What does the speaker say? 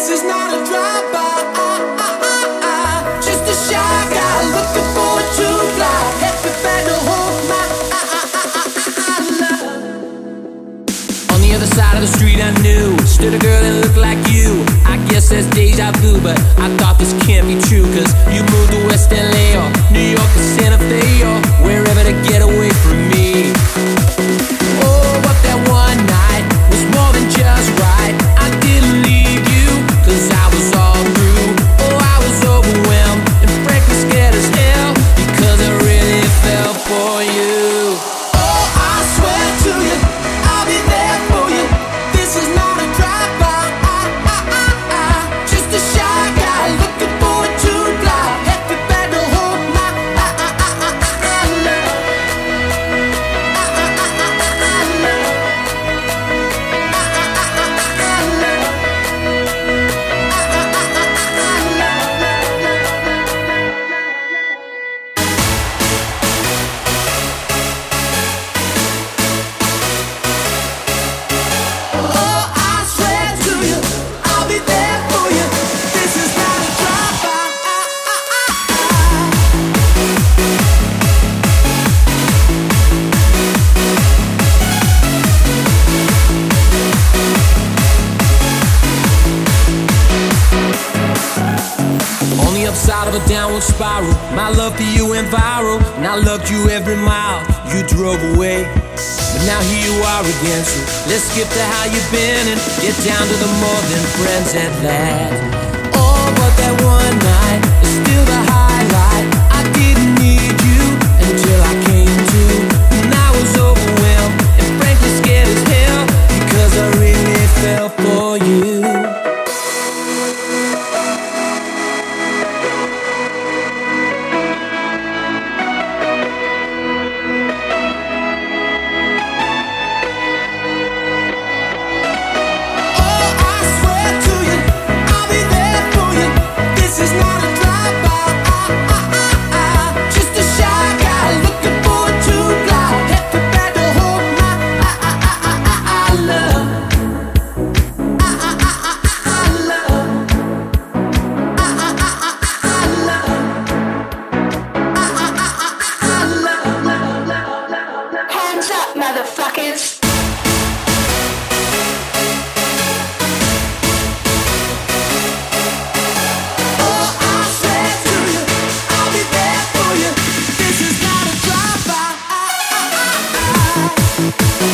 is not a drive-by, just a shy guy looking for a true fly. Happy bad to hold my love. On the other side of the street I knew stood a girl that looked like you. I guess that's deja vu, but I thought this can't be true. Cause you moved to West LA or New York or Santa Fe or wherever to get away from me. Oh, but that one night was more than just right. I didn't leave you cause I was all through. Oh, I was overwhelmed and frankly scared as hell because I really fell for you. Oh, I swear to you, I'll be there for you. This is not a drive-by, just a shy guy looking for a true fly. Happy bad to hold my love. Oh, I swear to you, I'll be there for you. This is not a drive-by. On the upside of a downward spiral, my love for you went viral, and I loved you every mile you drove away. But now here you are again, so let's skip to how you've been and get down to the more than friends at last. Oh, but that one night is still the highlight. I didn't need you until I came to, and I was overwhelmed and frankly scared as hell because I really fell for you. Oh, I swear to you, I'll be there for you. This is not a drive-by, just a shy guy looking for a true fly. Happy bad to hold my love. Hands up, motherfuckers. Oh, I swear to you, I'll be there for you. This is not a drive-by.